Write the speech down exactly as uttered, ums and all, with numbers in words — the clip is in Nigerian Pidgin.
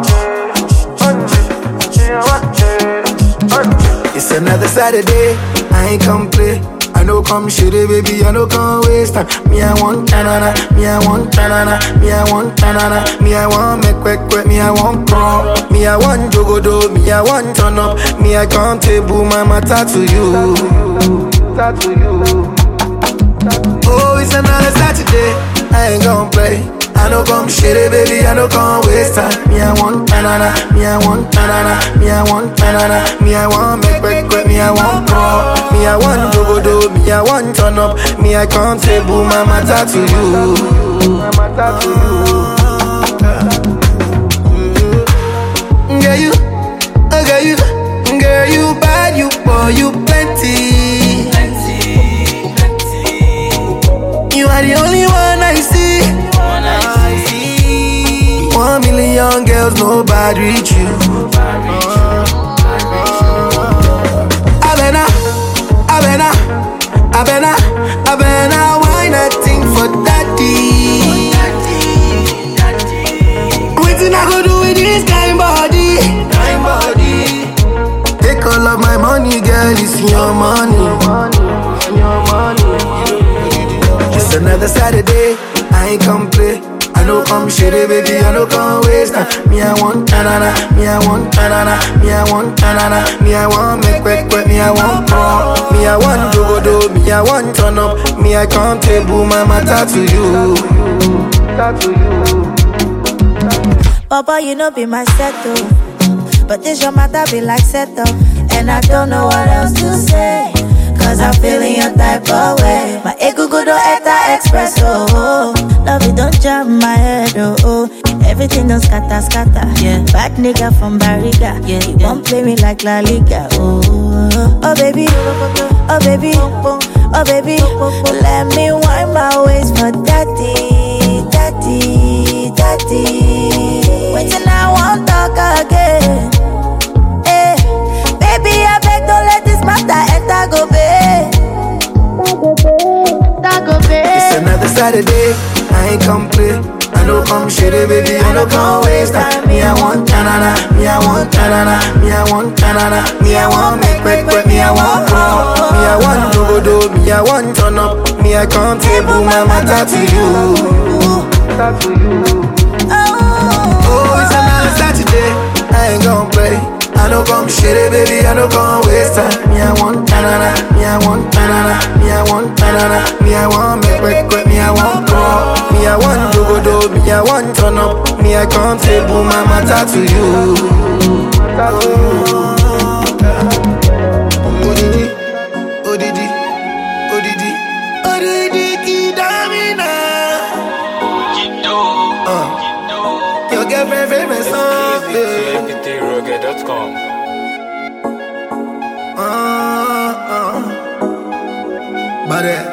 It's another Saturday, I ain't come play. I know come shitty, baby, I know come waste time. Me, I want tanana, me, I want tanana, me, I want tanana, me, I want make quick quick, me, I want crawl, me, I want jogodo, me, I want turn up, me, I can't table my matter to you. To you. Oh, it's another Saturday, I ain't gon' play. I know come shitty, baby, I know come waste time. Me, I want tanana, me, I want tanana, me, I want tanana, me, I want make quick quick, me, I want crawl, me, I want jogodo, me, I want turn up, me, I can't table my matter to you. My matter to you. Girl, you, oh girl, you, girl, you bad, you boy, you plenty, plenty, plenty. You are the only one I see. One million girls, nobody reach you. Abena, Abena, Abena, Abena, why nothing for daddy? Waiting I go do with this kind body, kind body. Take all of my money, girl, it's your money, your money. It's another Saturday, I ain't come play. I know come shitty, baby, I know come waste time. Me, I want tanana, me, I want tanana, me, I want tanana, me, I want make quick quick, me, I want crawl, me, I want jogodo, me, I want turn up, me, I can't table my matter to you. To you. Papa, you know be my settle, but this your matter be like settle, and I don't know what else to say. Cause I'm feeling your type of way. My ego go do etta express, oh, oh. Love it don't jam my head, oh, oh. Everything don't scatter, scatter, yeah. Bad nigga from Barriga, yeah. You won't play me like La Liga, oh. Oh baby, oh baby, oh baby. Let me wind my waist for daddy, daddy, daddy. Wait till I won't talk again. Hey, baby, I beg don't let this matter enter go bed. It's another Saturday, I ain't come play. I know come shitty, baby, I know come waste time. Me, I want tanana, me, I want tanana, me, I want tanana, me, I want make quick quick, me, I want crawl, me, I want jogodo, me, I want turn up, me, I can't table my matter to you. To you. Oh, it's another Saturday, I ain't gon' play. I know come shitty, baby, I know come waste time. Me, I want tanana, me, I want tanana, me, I want tanana, me, I want make quick quick, me, I want crawl, me, I want jogodo, me, I want turn up, me, I can't table my matter to you. Odidi, Odidi, Odidi, Odidi, Kidamina. Uh, your girlfriend famous song, baby. Uh, uh. But uh,